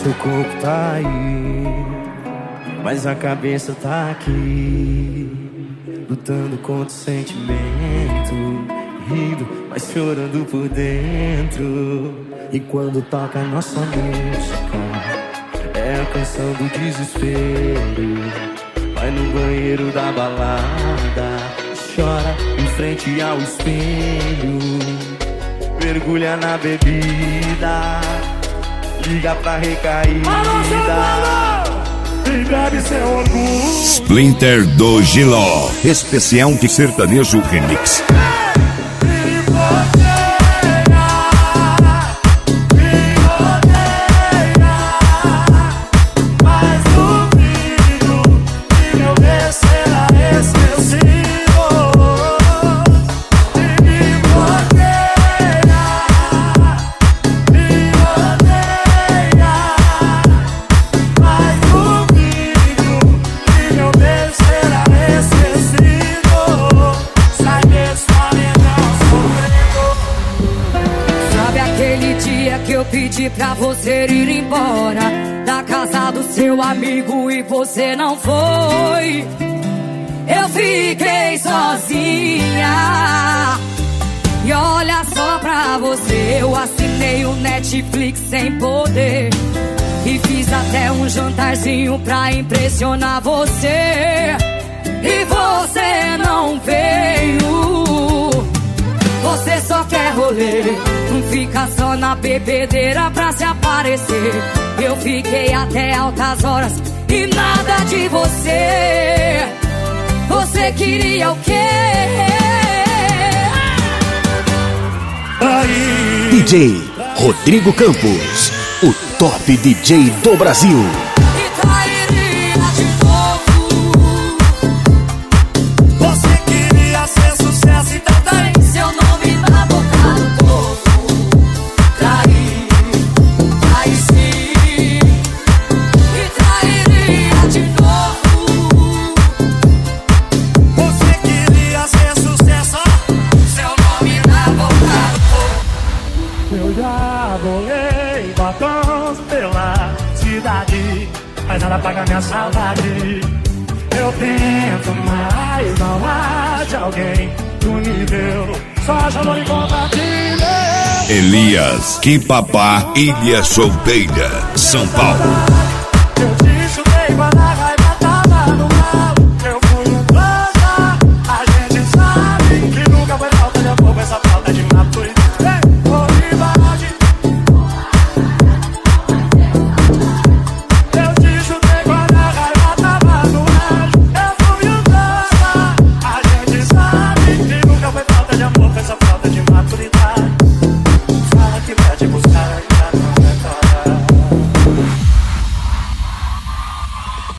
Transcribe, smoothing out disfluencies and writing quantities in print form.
Seu corpo tá aí, mas a cabeça tá aqui, lutando contra o sentimento, rindo, mas chorando por dentro. E quando toca a nossa música, é a canção do desespero. Vai no banheiro da balada, chora em frente ao espelho, mergulha na bebida, liga pra recaída e bebe seu orgulho. Splinter do Giló, especial de sertanejo remix. Que eu pedi pra você ir embora da casa do seu amigo e você não foi. Eu fiquei sozinha e olha só pra você, eu assinei o Netflix sem poder e fiz até um jantarzinho pra impressionar você. E você não veio. Você só quer rolê, não fica só na bebedeira pra se aparecer. Eu fiquei até altas horas e nada de você. Você queria o quê? DJ Rodrigo Campos, o top DJ do Brasil. E trairia de novo. Você queria ser sucesso, então daí seu nome na boca do povo. Traí sim. E trairia de novo. Você queria ser sucesso, seu nome na boca do povo. Eu já bolei batons pela cidade, mas nada paga minha saudade. Eu tento, mas não acha alguém do nível, só acha amor e compartilha. Elias, que papá, Ilha Solteira, São Paulo.